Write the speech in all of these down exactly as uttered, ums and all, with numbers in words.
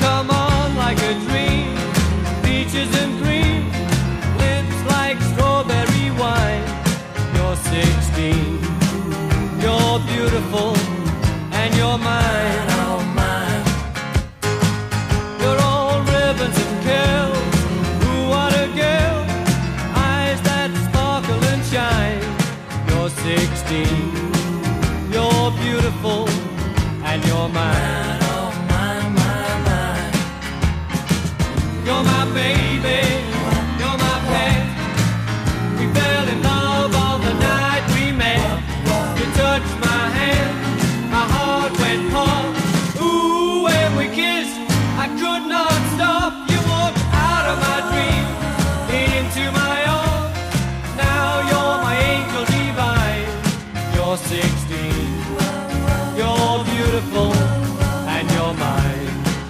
come on like a dream, peaches and cream, lips like strawberry wine. You're sixteen, you're beautiful, and you're mine, oh mine. You're all ribbons and curls, ooh what a girl, eyes that sparkle and shine. You're sixteen, you're beautiful, and you're mine, oh mine, mine, mine. You're my baby, you're my pet. We fell in love on the night we met. You touched my hand, my heart went pop. Ooh, when we kissed, I could not stop. You walked out of my dreams, into my arms. Now you're my angel divine. You're sixteen, you're beautiful, and you're mine.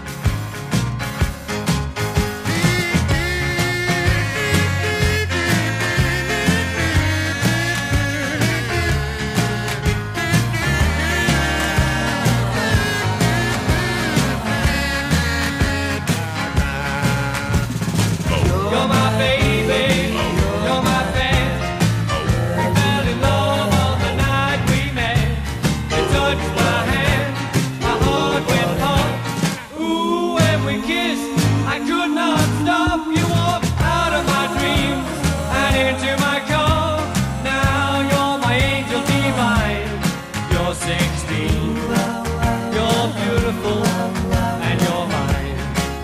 You're my baby, you're my best. We fell in love on the night we met. You touched my hand, my heart went pop. Ooh, when we kissed, I could not stop. You walked out of my dreams and into my car. Now you're my angel divine. You're sixteen, you're beautiful, and you're mine.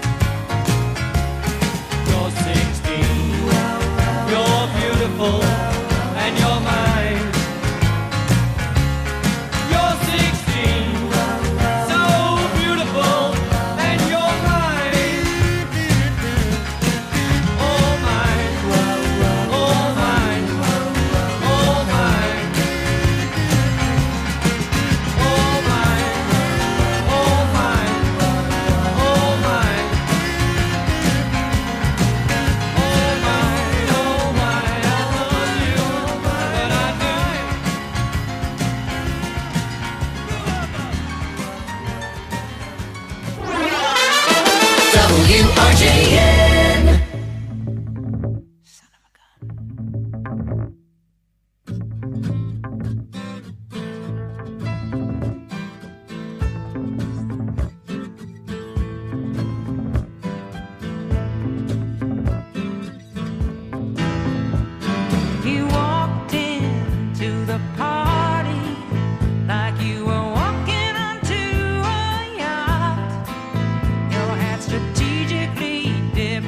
You're sixteen, you're beautiful, and you're mine. You're sixteen, so beautiful, and you're mine. All mine, all mine, all mine. All mine, all mine, all mine. All mine, all mine, I love you, but I do. W R J N. Son of a gun. You walked into the party like you were walking onto a yacht. Your hat strategically dipped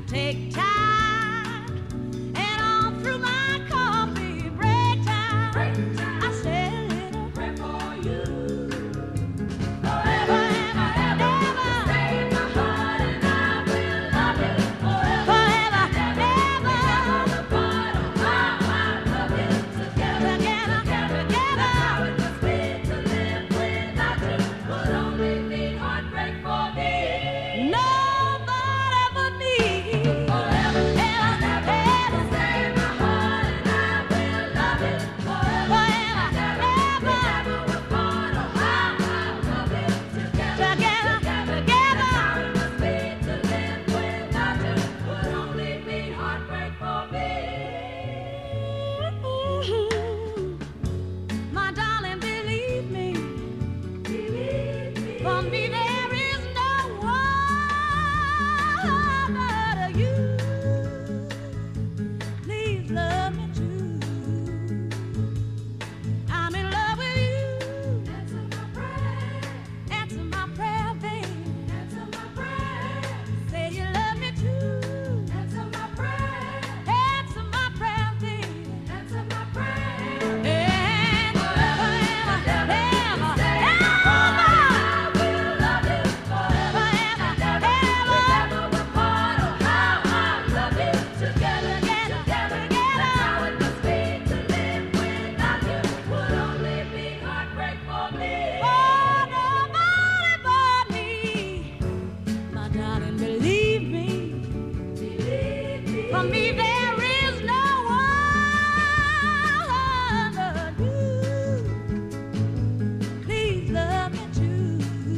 take time, and all through my coffee break time, break time. I say a little prayer for you. Forever and ever, stay in my heart, and I will love you forever, forever and ever. On the bottom, how I love you together, together, together, together. How it must be to live without you would only be heartbreak for me. Nobody but me. Forever, ever, ever, stay in my heart, and I will love you forever, forever, ever. Never will part, oh how I love you together, together, together. How it must be to live without you would only be heartbreak for me. My darling, believe me, believe me. For me there is no one but you. Please love me too. I'm in love with you. Answer my prayer. Answer my prayer, baby. Answer my prayer. Say you love me too. Answer my prayer. Answer my prayer, baby. Answer my prayer. And forever, ever, ever, ever. I will love you forever, ever, ever. We never will part, oh how I love you together, together, together. How it must be to live without you would only be heartbreak for me. Oh, nobody but me. My darling, believe me, believe me. For me there is no one but you. Please love me too.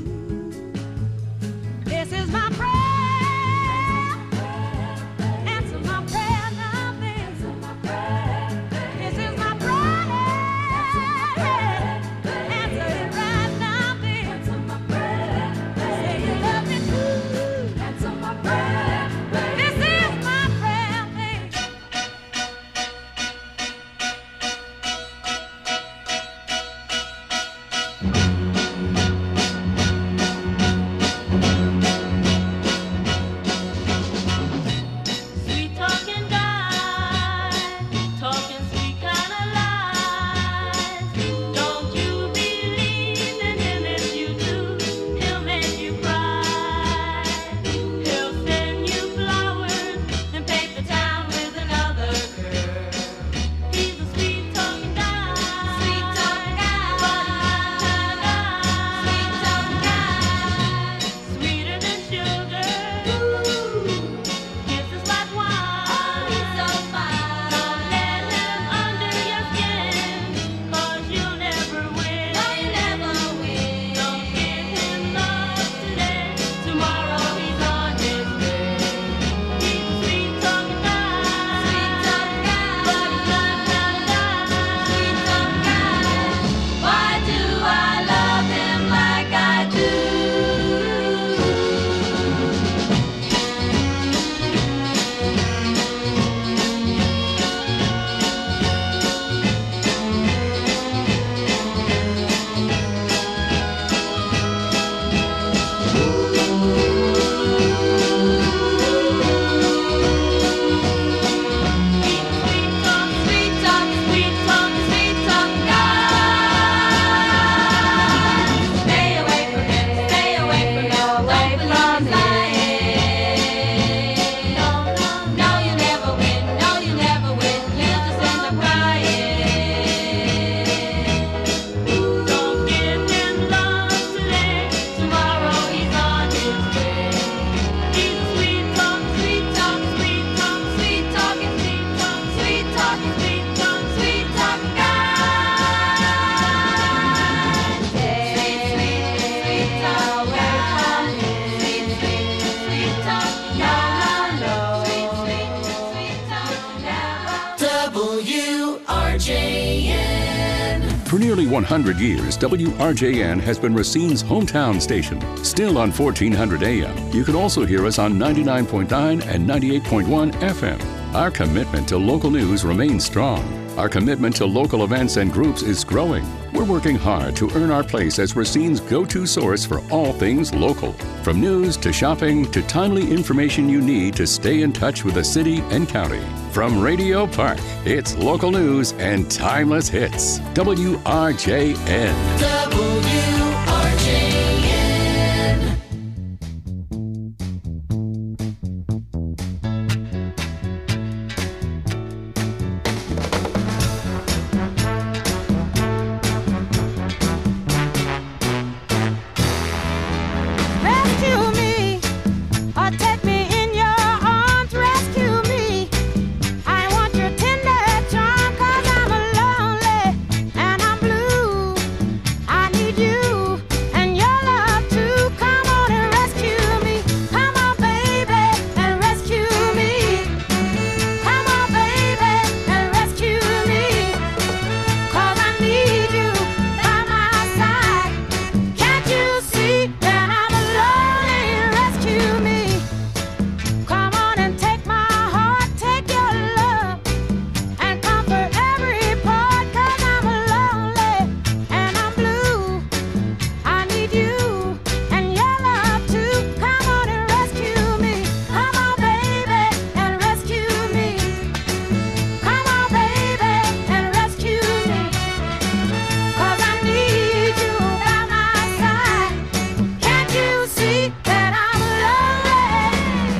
This is my prayer. Answer my prayer now, baby. Answer my prayer. This is my prayer. Answer it right now, baby. Answer my prayer. Say you love me too. Answer my prayer. This is my prayer, baby. Sweet talking guy, talking sweet kind of lies. Don't you believe in him? If you do, he'll make you cry. He'll send you flowers and paint the town with another girl. He's a sweet talking guy, sweet talking guy, sweet talking guy, sweeter than sugar. Kisses like wine. Oh, he's so fine. Don't let him under your skin, 'cause you'll never win. No, you never win. Don't give him love today. Tomorrow he's on his way. He's a sweet talking guy, sweet talking guy, but he's not that guy, sweet talking guy. Why do I love him like I do? Sweet talk, sweet talk, sweet talk, sweet talk guy. Stay away from him, stay away from him, away from lying. No, no, no, you never win, no, you never win. You just end up crying. Don't give him love today. Tomorrow he's on his way. He's a sweet talk, sweet talk, sweet talk, sweet talking, sweet talk, sweet talking, sweet talk, sweet talk guy. Sweet, sweet, sweet talk guy. Sweet, sweet, sweet talk guy. Sweet, sweet, sweet talk guy. W R J N. For nearly one hundred years, W R J N has been Racine's hometown station. Still on fourteen hundred A M. You can also hear us on ninety-nine point nine and ninety-eight point one F M. Our commitment to local news remains strong. Our commitment to local events and groups is growing. We're working hard to earn our place as Racine's go-to source for all things local. From news to shopping to timely information you need to stay in touch with the city and county. From Radio Park, it's local news and timeless hits. W R J N. W R J N. Rescue me, or take me in your arms. Rescue me. I want your tender charm, 'cause I'm lonely and I'm blue. I need you and your love too. Come on and rescue me. Come on, baby, and rescue me. Come on, baby, and rescue me. 'Cause I need you by my side. Can't you see that I'm lonely? Rescue me. Come on and take my heart, take your love, and comfort every part. 'Cause I'm lonely and I'm blue. I need you and your love too. Come on and rescue me. Come on, baby, and rescue me. Come on, baby, and rescue me. 'Cause I need you by my side. Can't you see that I'm lonely?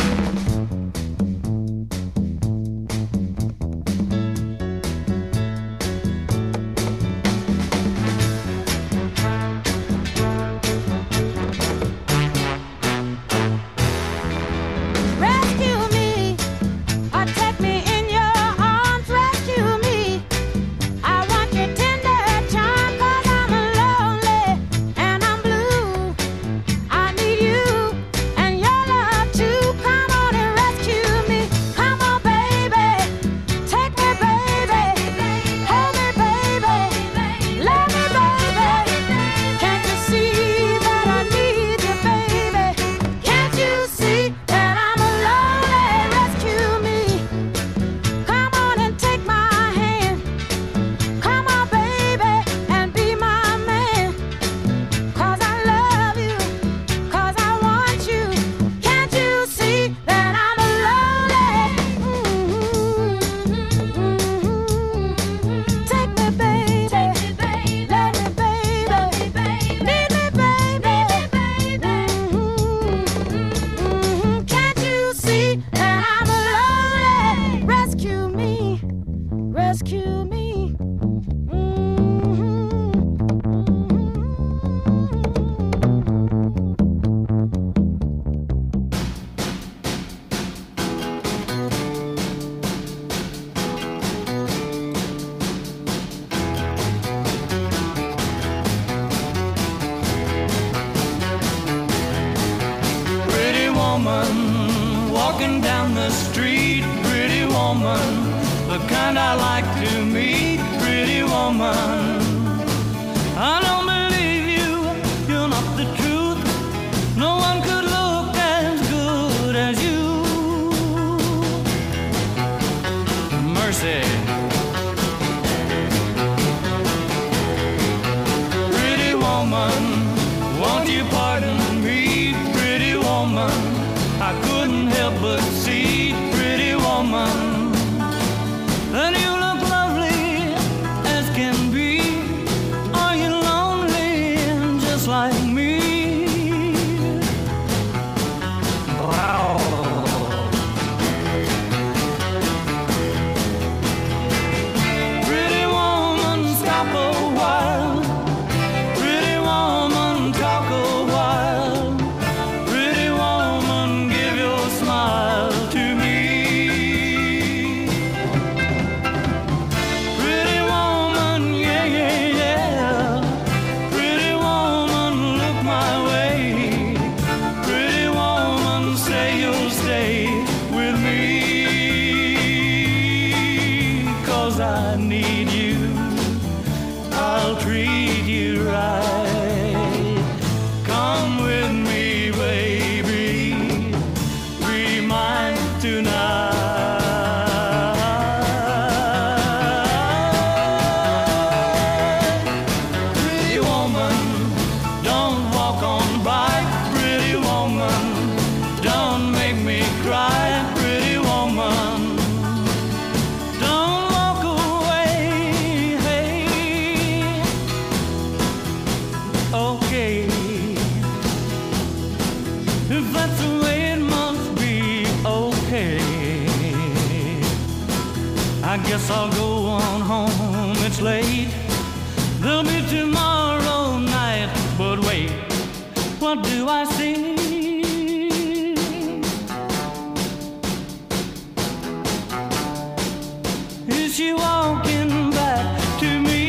Rescue me, or take me in your arms. Rescue me. I want your tender charm, 'cause I'm lonely and I'm blue. I need you and your love too. Come on and rescue me. Come on, baby, take me, baby. Hold me, baby. Love me, baby. Can't you see that I need you, baby? Can't you see that I'm lonely? Rescue me. Come on and take my hand. Come on, baby, and be my man. 'Cause I love you, 'cause I want you. Can't you see that I'm lonely? Take me, baby. Let me, baby. Need me, baby. Can't you see that I'm lonely? Rescue me. Rescue me. Pretty woman, walking down the street. Pretty woman, the kind I like to meet. Pretty woman, I don't believe you, you're not the truth. No one could look as good as you. Mercy. Pretty woman, won't you pardon me? Pretty woman, I couldn't help but see. Pretty woman, and you look lovely as can be. Are you lonely just like me? Wow. Pretty woman, stop a while. Pretty woman, talk a while. Pretty woman, give your smile to me. Pretty woman, yeah, yeah, yeah. Pretty woman, okay. If that's the way it must be, okay. I guess I'll go on home, it's late. There'll be tomorrow night, but wait, what do I see? Is she walking back to me?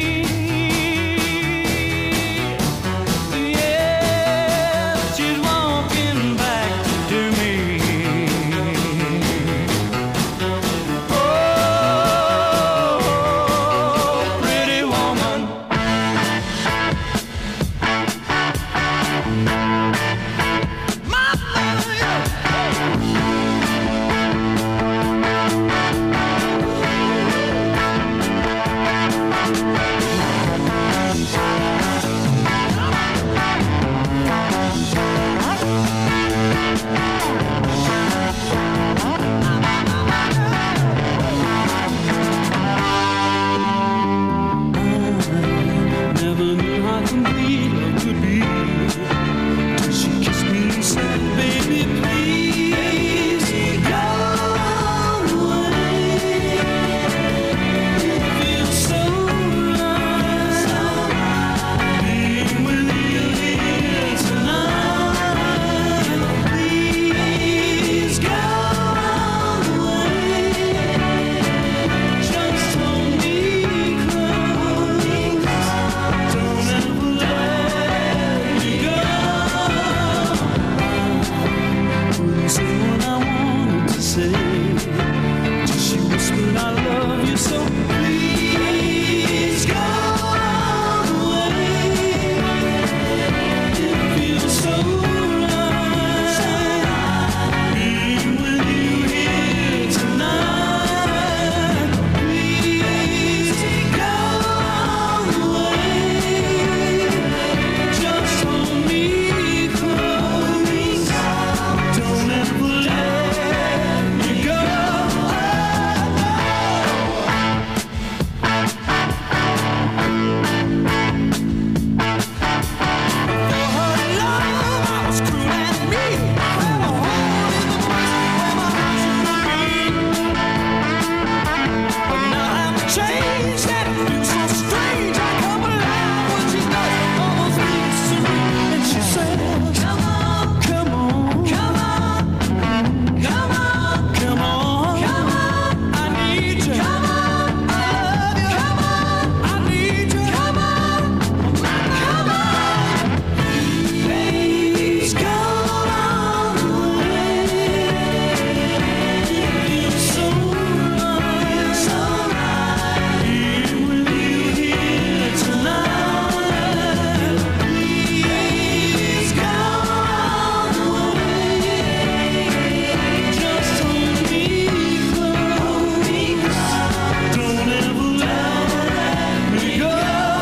Yeah, she's walking back to me. Oh, pretty woman. My love, yeah. Never knew how complete love could be. She kissed me and said, baby, please go away. It feels so right being with you here tonight. Please go away. Just hold me close. Don't ever let me go. Couldn't say what I wanted to say. Till she whispered, I love you so. Please go away. It feels so right being with you here tonight. Please go away. Just hold me close. Don't ever let me go. For her love, I was cruel and mean. Well, a hole in the breast where my heart should be. But now I'm changed and it feels so strange. I come alive when she does almost leaves to me. And she says, come on, come on, come on, come on, come on, come on. I need you. Come on, I love you. Come on, I need you. Come on, come on. Please go away. It feels so right, so right being with you here tonight. Please go away. Just hold me close. Don't ever let me go.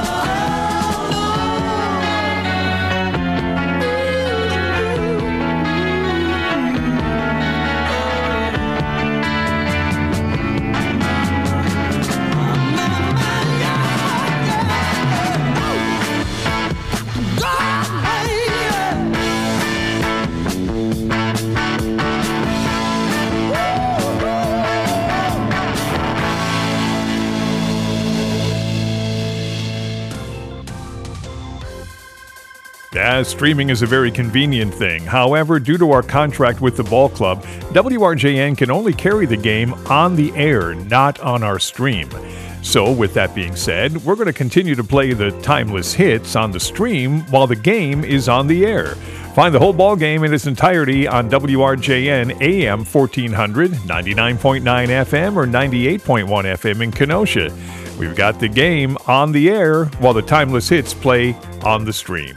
Yeah, streaming is a very convenient thing. However, due to our contract with the ball club, W R J N can only carry the game on the air, not on our stream. So, with that being said, we're going to continue to play the timeless hits on the stream while the game is on the air. Find the whole ball game in its entirety on W R J N A M fourteen hundred, ninety-nine point nine F M, or ninety-eight point one F M in Kenosha. We've got the game on the air while the timeless hits play on the stream.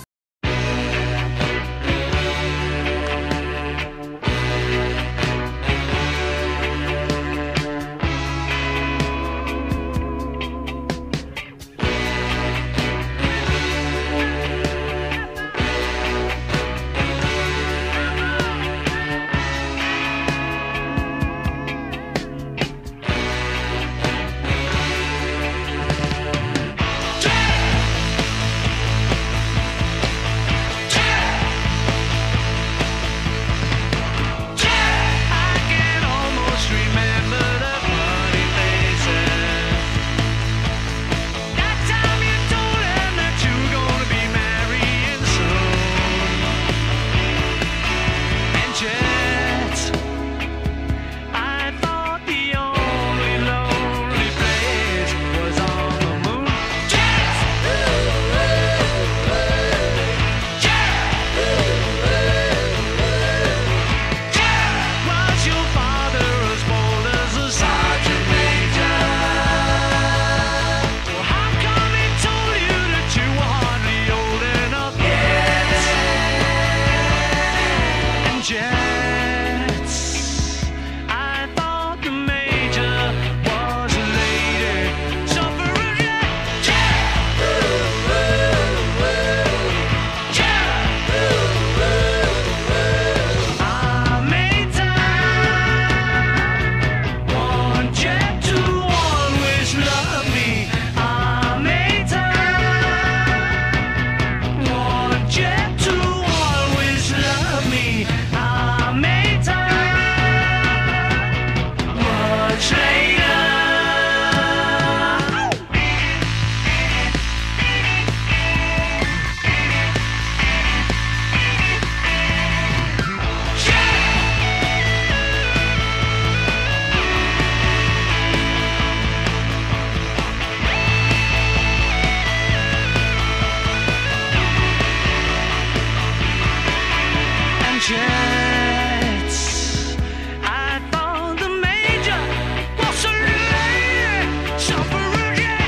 Jets. I thought the major was a lady, suffragette.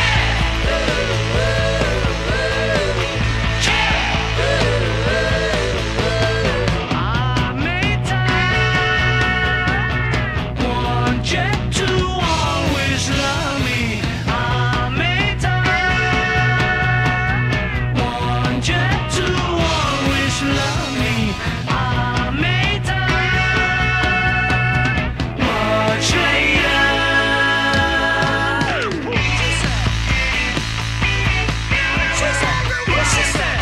I made time, one jet to always love me. I made time, one jet to always love me. I made time, much later. She said, what she said?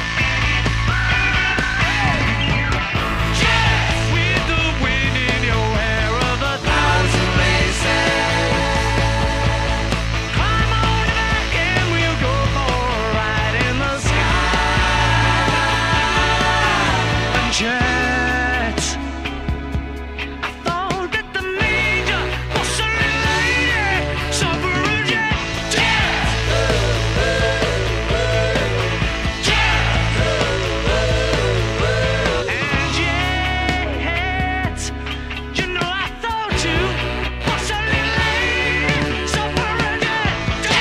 Just with the wind in your hair of a thousand races. Climb on back and we'll go for a ride in the sky. And Jets, I thought that the major was a lady, suffragette. And Jets, you know I thought you was a lady, suffragette.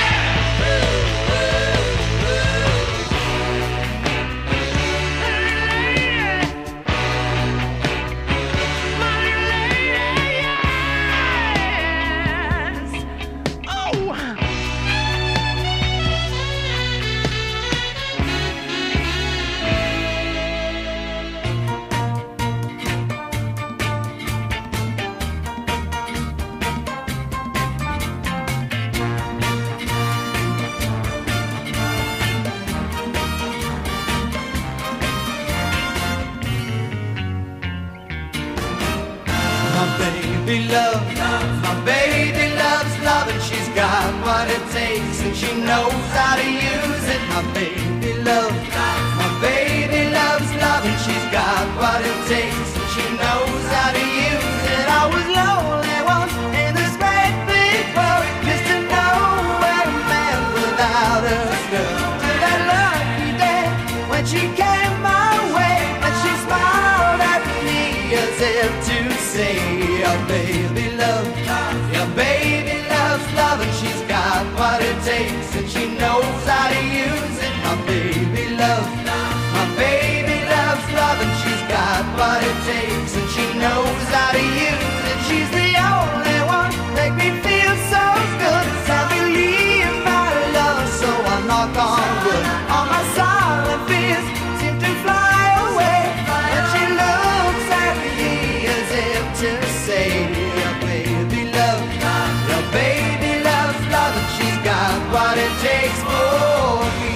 My baby loves, my baby loves love, and she's got what it takes, and she knows how to use it. My baby loves, my baby loves love, and she's got what it takes, and she knows how to use it. I was lonely once in this great big world, just to know where a man without a girl. To that lucky day when she came my way, and she smiled at me as if to say, your baby loves, your baby loves love, and she's got what it takes, and she knows how to use it. My baby loves, my baby loves love, and she's got what it takes, and she knows how to use it. She's the only one make me feel so good. I believe my love, so I knock on wood. All my silent fears seem to fly away, and she looks at me as if to say, your baby love, your baby loves love, and she's got what it takes for me.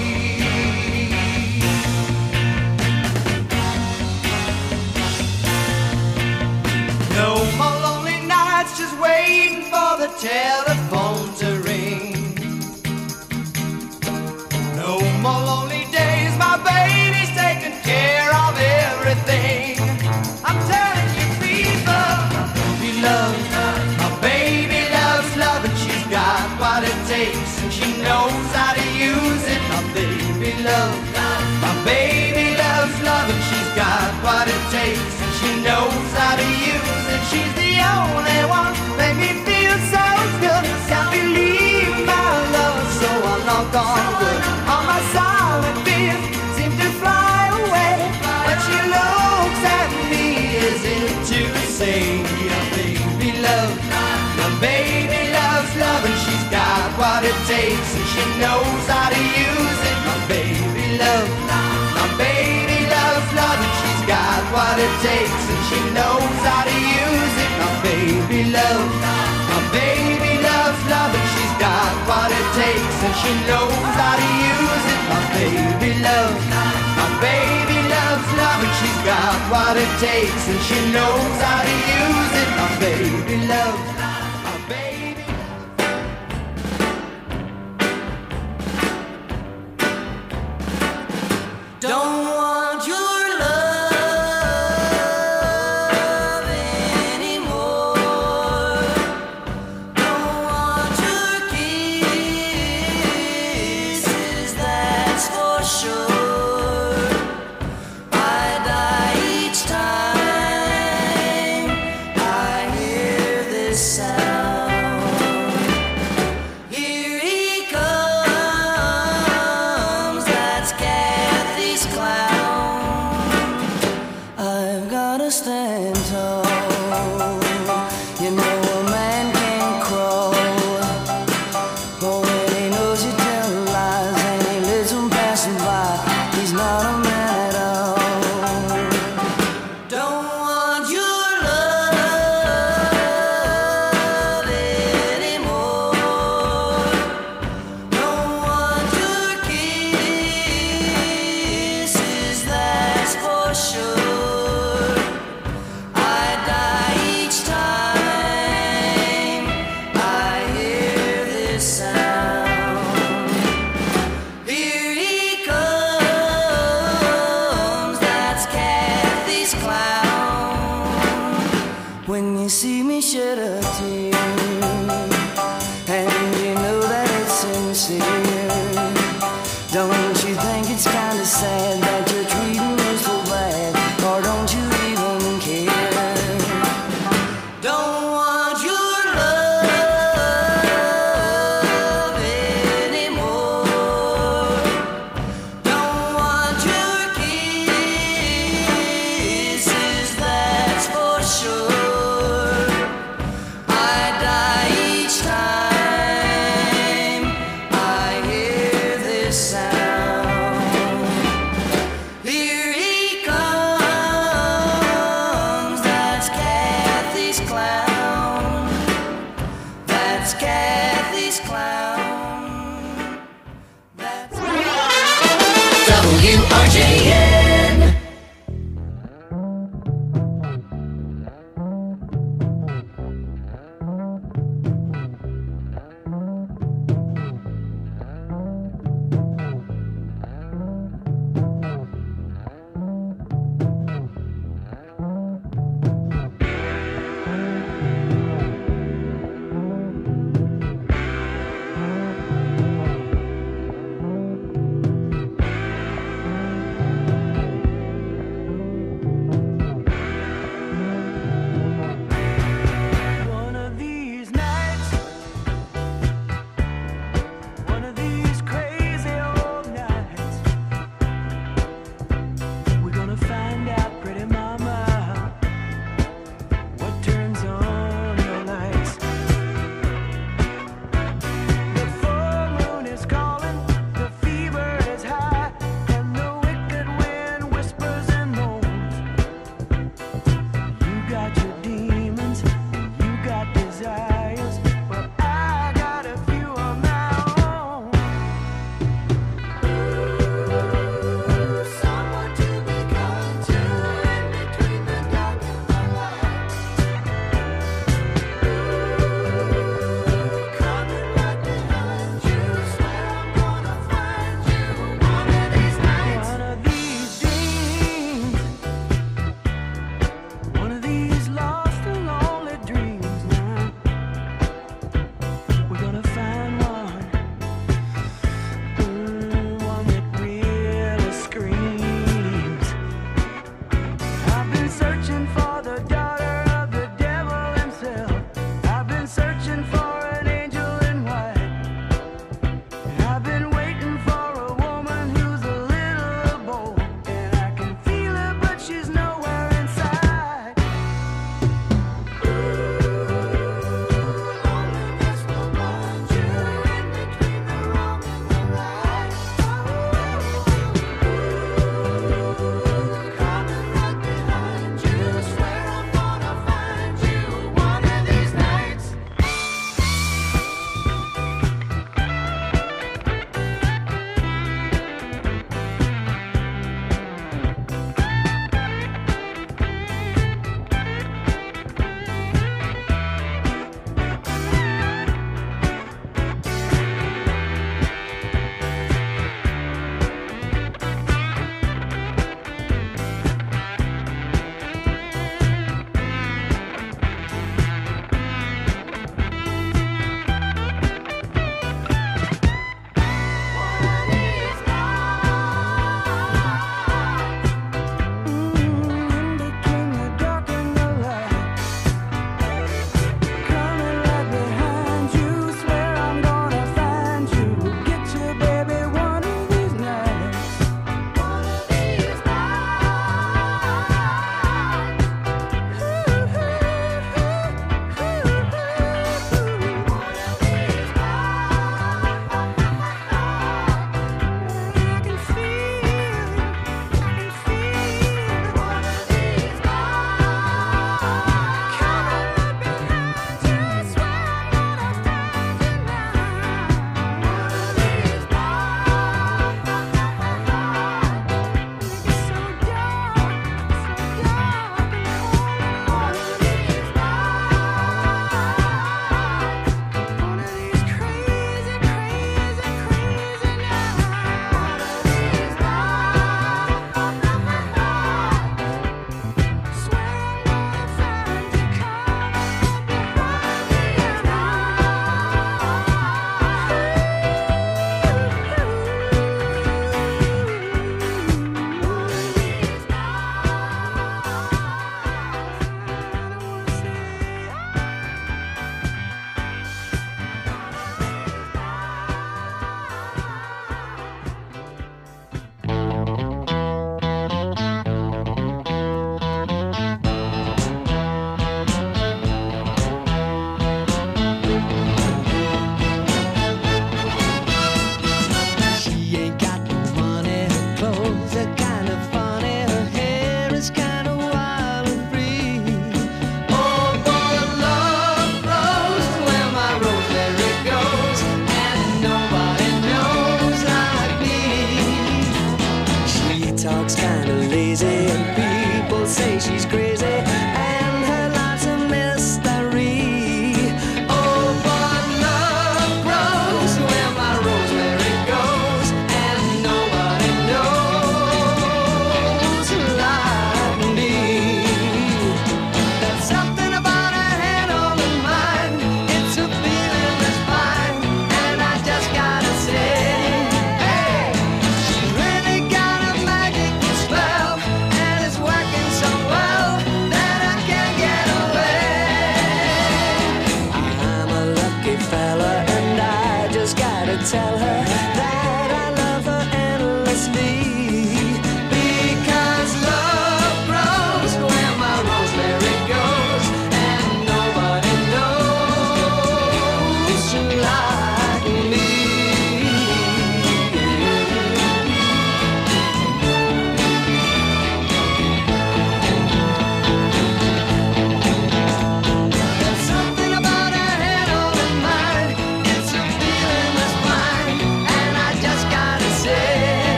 No more lonely nights just waiting for the telephone to ring. No more lonely days, my baby's taking care of everything. I'm telling you, people, we love, my baby loves love, and she's got what it takes, and she knows how to use it. My baby loves, my baby loves love, and she's got what it takes, and she knows how to use it. She's the only one make me feel so good. Can't believe my love, so I knock on wood. All my silent fears seem to fly away when she looks at me as if to say, your baby loves, your baby loves love, and she's got what it takes, and she knows how to use it. My baby loves, my baby loves love, and she's got what it takes, and she knows how to use it. My baby loves, my baby loves love, and she's got what it takes, and she knows how to use it. My baby loves, my baby loves love, and she's got what it takes, and she knows how to use it. My baby loves, my baby. Don't want your love anymore. Don't want your kisses, that's for sure. I die each time stand tall. You know a man can't crawl. But when he knows you tell lies and he lets them pass him by, he's not a man at all. Don't want your love anymore. Don't want your kisses, that's for sure. I die each time I hear this sound. Here he comes, that's Kathy's clown. When you see me shed a tear, and you know that it's sincere, don't you think it's kinda sad that you're treating me so bad? Or don't you even care? Don't want your love anymore. Don't want your kisses, that's for sure. I die each time I hear this sound. Here he comes, that's Kathy's clown. That's Kathy's clown. That's W R J N.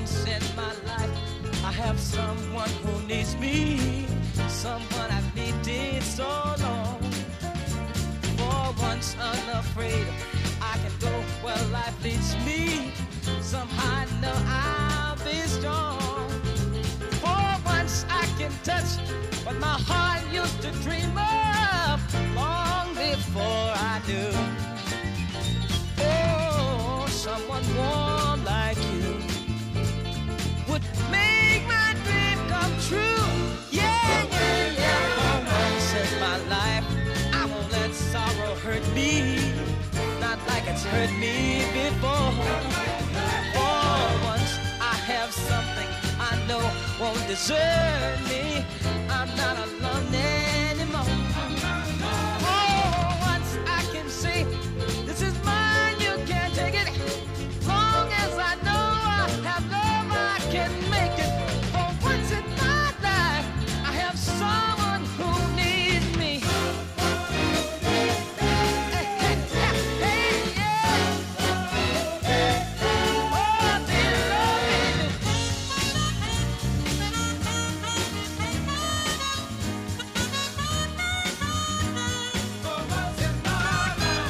once in my life I have someone who needs me, someone I've needed so long. For once unafraid, I can go where life leads me. Somehow I know I'll be strong. For once I can touch what my heart used to dream of long before I knew. Oh, someone warm like you would make my dream come true. Yeah, yeah, yeah. For once in my life, I won't let sorrow hurt me, not like it's hurt me before. For once I have something I know won't desert me. I'm not alone anymore. For once I can say, this is mine, you can't take it. Long as I know I have love, I can make it. For once in my life, I have someone who needs me. Hey, hey, hey, hey, yeah. Oh, do you love me? For once in my life.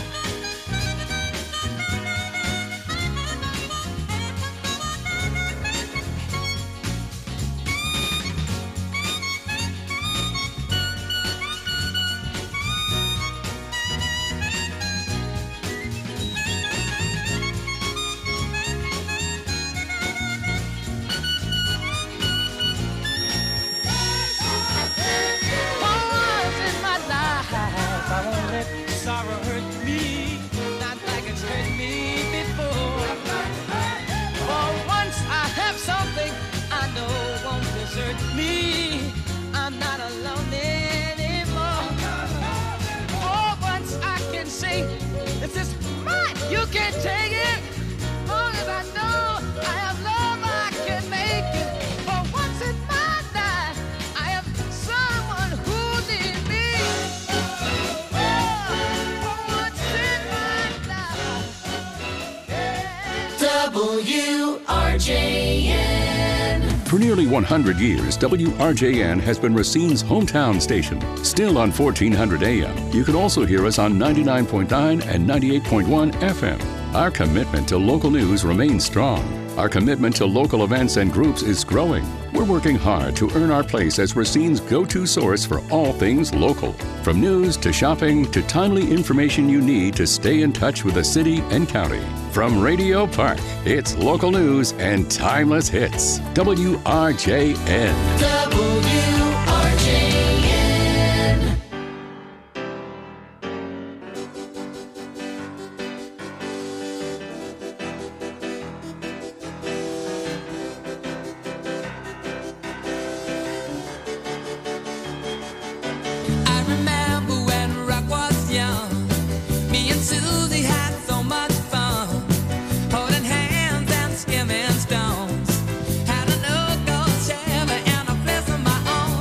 For once in my life, I won't let sorrow hurt me, not like it's hurt me before. For once I have something I know won't desert me. I'm not alone anymore. For once I can say, this is mine, you can't take it. Long as I know I have love, I can make it. For once in my life, I have someone who needs me. Oh, for once in my life, yeah. W R J N. For nearly one hundred years, W R J N has been Racine's hometown station. Still on fourteen hundred A M, you can also hear us on ninety-nine point nine and ninety-eight point one F M. Our commitment to local news remains strong. Our commitment to local events and groups is growing. We're working hard to earn our place as Racine's go-to source for all things local. From news to shopping to timely information you need to stay in touch with the city and county. From Radio Park, it's local news and timeless hits. W R J N. W R J N. I remember when rock was young. Me and Susie had so much fun, holding hands and skimming stones. Had a local Chevy and a place of my own.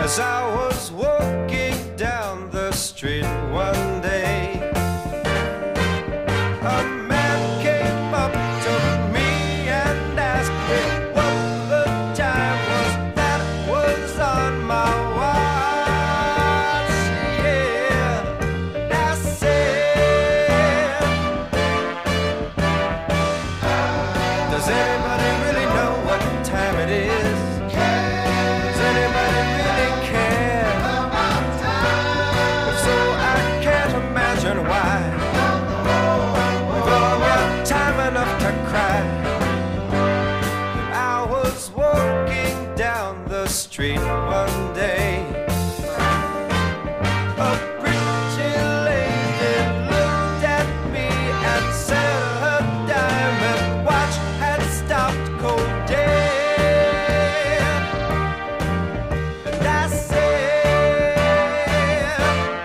As I was walking down the street one day, a man came up to me and asked me what the time was that was on my watch. Yeah, and I said, does anybody really know what time it is? Does anybody really care? If so, I can't imagine why. We've all got time enough to cry. And I was walking down the street one day. A pretty lady looked at me and said her diamond watch had stopped cold dead. And I said,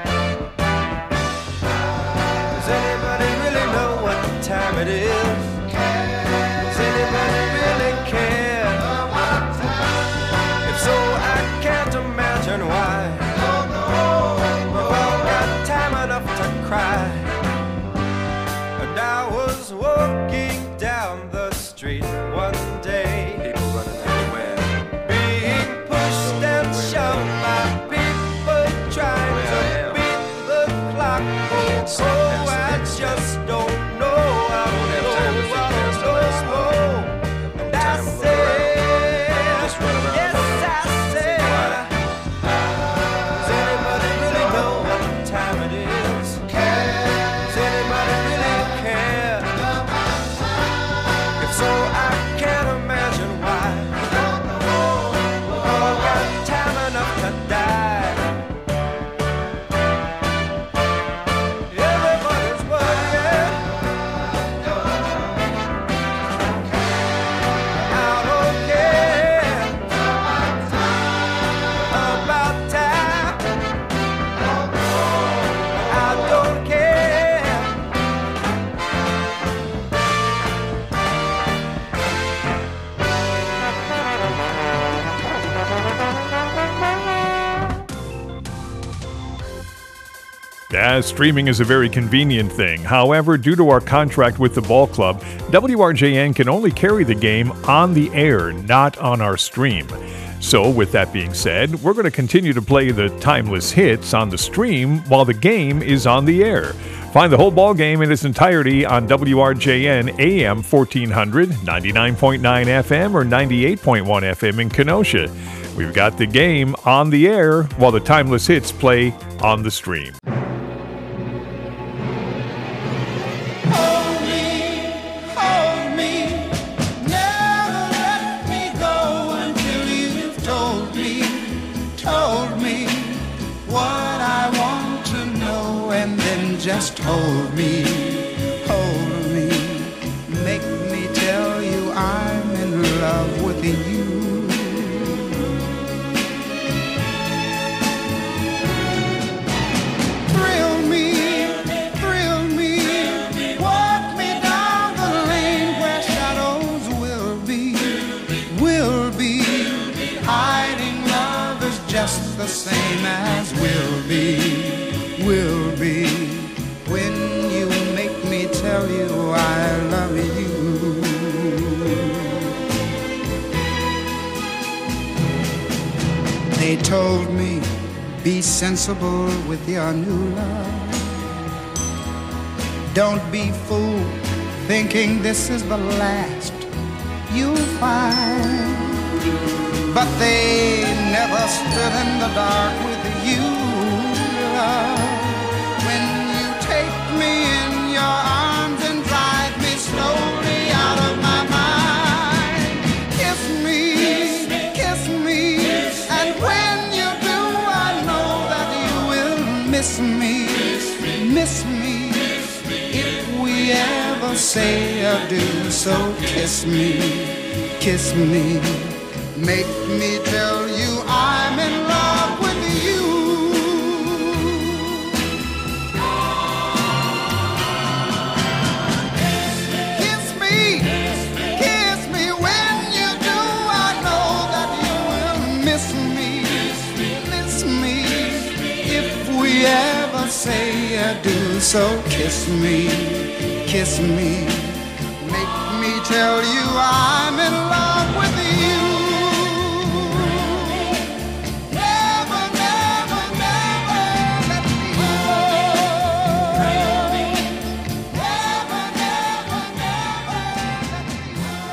does anybody really know what time it is? Does anybody really care? If so, I can't imagine why. We've all got time enough to cry. And I was walking down the street one day, people running everywhere, being pushed and shoved by people trying to beat the clock. Oh, I just don't know. I don't know. I don't know. And I said, yes, I said, does anybody really know what time it is? Does anybody really care? If so, I can't imagine why. We've all got time enough to die. Everybody's worried. I don't care about time. I don't care. Yeah, streaming is a very convenient thing. However, due to our contract with the ball club, W R J N can only carry the game on the air, not on our stream. So, with that being said, we're going to continue to play the timeless hits on the stream while the game is on the air. Find the whole ball game in its entirety on W R J N A M fourteen hundred, ninety-nine point nine F M, or ninety-eight point one F M in Kenosha. We've got the game on the air while the timeless hits play on the stream. Hold me, hold me, never let me go until you've told me, told me what I want to know, and then just hold me, hold me, make me tell you I'm in love with you. Thrill me, thrill me, walk me down the lane where shadows will be, will be. Hiding love is just the same as will be, will be. When you make me tell you I love you. They told me, be sensible with your new love. Don't be fooled thinking this is the last you'll find. But they never stood in the dark with you, love. When you take me in your arms and drive me slowly out of my mind. Kiss me, kiss me, and when you do, I know that you will miss me, miss me. If we ever say adieu, so kiss me, kiss me. Make me tell you I'm in love with you. Kiss me, kiss me. When you do, I know that you will miss me, say I do. So kiss me, kiss me, make me tell you I'm in love with you. Never, never, never let me go. Never, never, never let me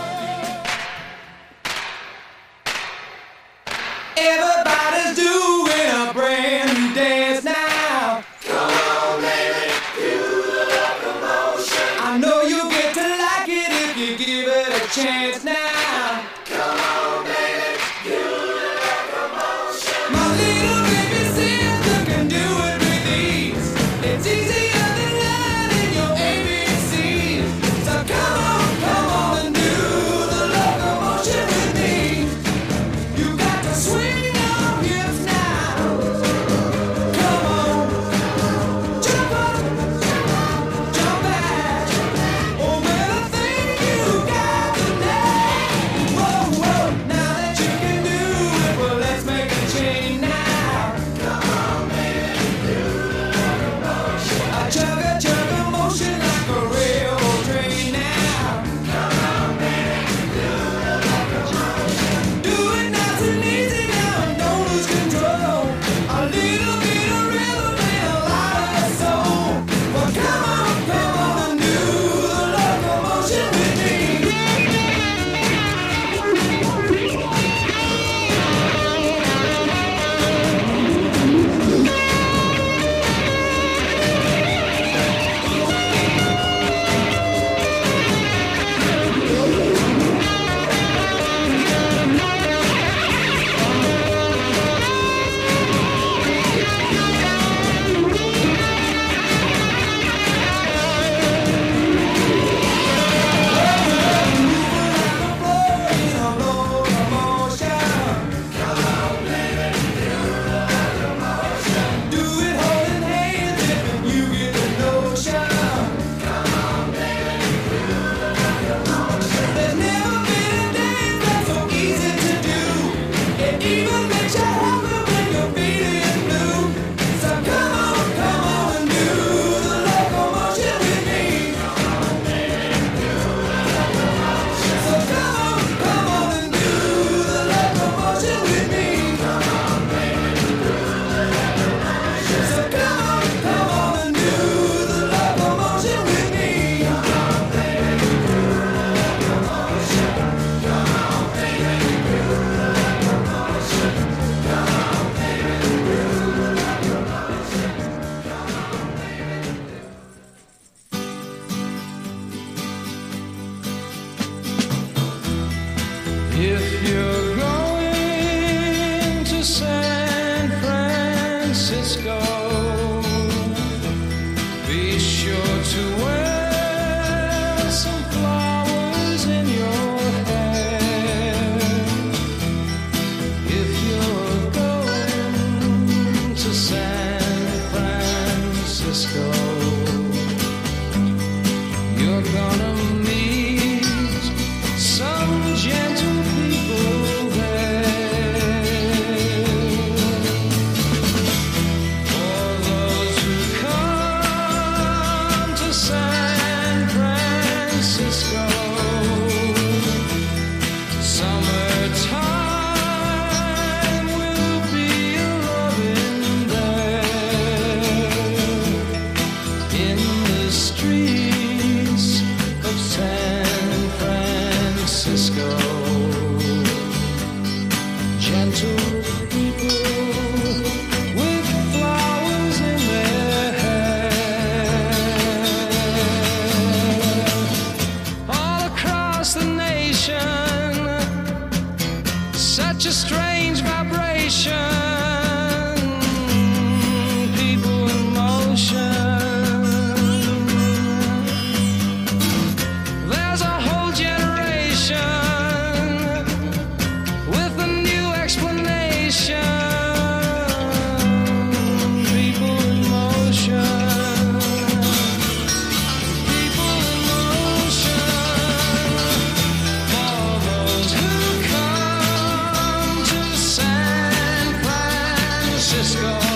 go. Everybody's doing a brand new dance now. Come on, baby, do the locomotion. I know you'll get to like it if you give it a chance now. Come on, baby, do the locomotion. My little baby sister can do it with ease. It's easier than learning your A B Cs. So come on, come on and do the locomotion with me. You got to swing your hips now. Come on, jump up, jump back. Oh, man, I think you got the knack. Whoa, whoa, now that you can do it, well, let's make a change now. Come on, baby, do the locomotion. I chug a chug a motion like a railroad train now. Come on, baby, do the locomotion. Do it nice and easy now, don't lose control. A little bit of rhythm and a lot of soul. Well, come on, come on and do the locomotion with me. If you're going to San Francisco, be sure to wear some flowers in your hair. If you're going to San Francisco, you're gonna meet some gentle people there. For those who come to San Francisco, summertime will be a loving there. In the streets of San Francisco, gentle people with flowers in their hair. All across the nation, such a strange vibration. People in motion. There's a whole generation with a new explanation. People in motion. People in motion. For those who come to San Francisco.